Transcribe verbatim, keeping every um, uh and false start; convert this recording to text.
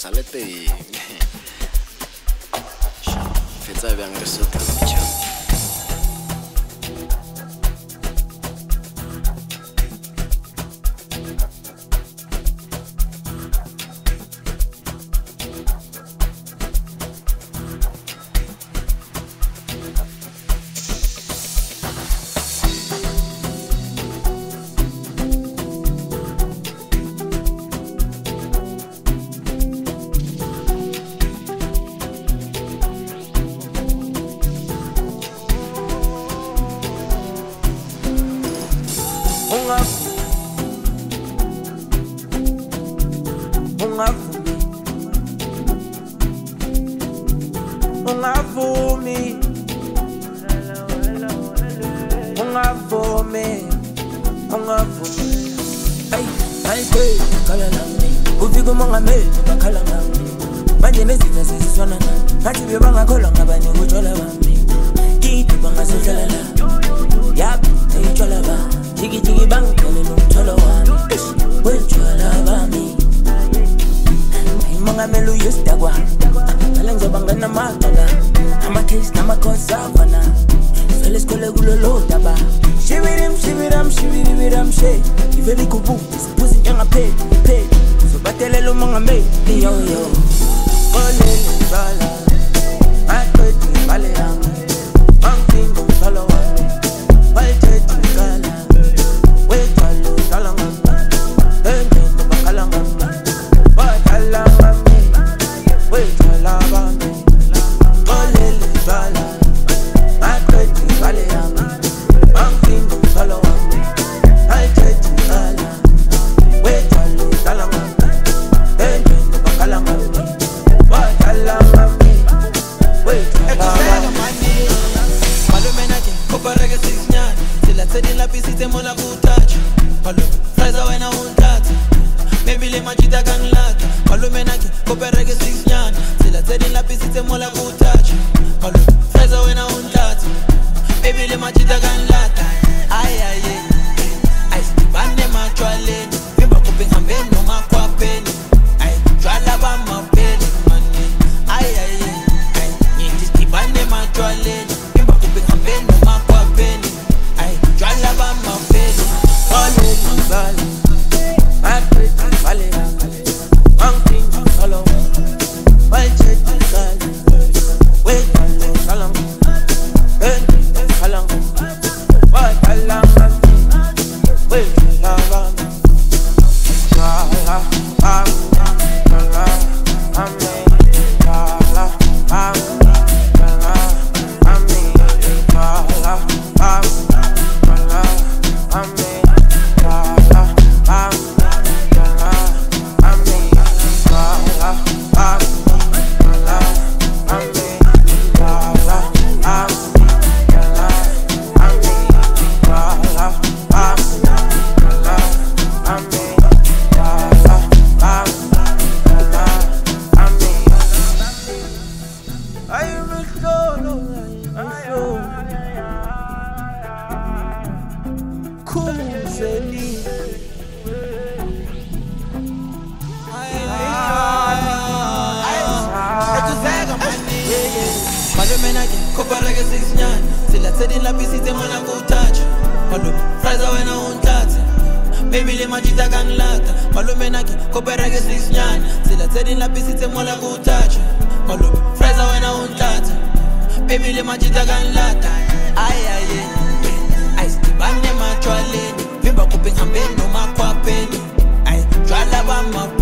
salete fetsa bjang re sotla motho. Ungavumi Ungavumi Ungavumi Ay, ay, hey, kala nami Ufika mongameli, bakhala ngami Manje nezitha seziswana nami Ngathi bebangakholwa ngabanye kutshwala bami Kithi bangasohlala la Yap, eyitshwala ba Jiki jiki bangithole nomtholo wami Wetshwala bami Mongameli uyisdakwa Ngale ngizoba ngena magala Ama-case nama-cause afana Vele sikhole kulolo daba Shibirim, shibiram, shibiribiram, she Ivele ikubuti, siphuzi njengapheli, pheli Uzobatelela umongameli, yo yo Kolele bala Aqedi bale yami Mangtingo mtholo wami Wayithethe ikala Wethwalo dala ngami Engendo bakhala ngami Badala ngami Wethwala bami Kolele bala Aqedi bale yami Mangtingo mtholo wami Wayithethe ikala Wethwalo dala ngami Engendo bakhala ngami Badala ngami Wethwala bami Malume nake kopareke sisinyana Sila tsedi la pisite mola kutacha Malume fraza wena untata Maybe le majita kanglata Malume nake kopareke sisinyana Sila tsedi la pisite mola kutacha Malume fraza wena untata Maybe le majita kanglata Ay ay ay Ay stibane machwaleni Vimba kupi ngambeni noma kwa peni Ay jwala ba mapeli mani Ay ay ay Nyinti stibane machwaleni Vimba kupi ngambeni noma kwa peni Ay jwala ba mapeli Kolele bala Aqedi bale yami Mangtingo mtholo wami Wayithethe ikala Wethwalo dala ngami Engendo bakhala ngami Badala ngami Wethwala bami Jwala bami Jwala bami Jwala bami Jwala bami Jwala bami Jwala bami Jwala bami Jwala bami Jwala bami Jwala bami Jwala bami Jwala bami Jwala bami Jwala bami Jwala bami Jwala bami Ay mihlolo ay Kuzeli Malume nake kopareke sisinyana Sila tsedi la pisite mola kutacha Malume fraza wena untata Maybe le majita kanglata Malume nake kopareke sisinyana Sila tsedi la pisite mola kutacha Malume fraza wena untata Maybe le majita kanglata Ay ay ay Ay stibane machwaleni Vimba kupi ngambeni noma kwa peni Ay jwala ba mapeli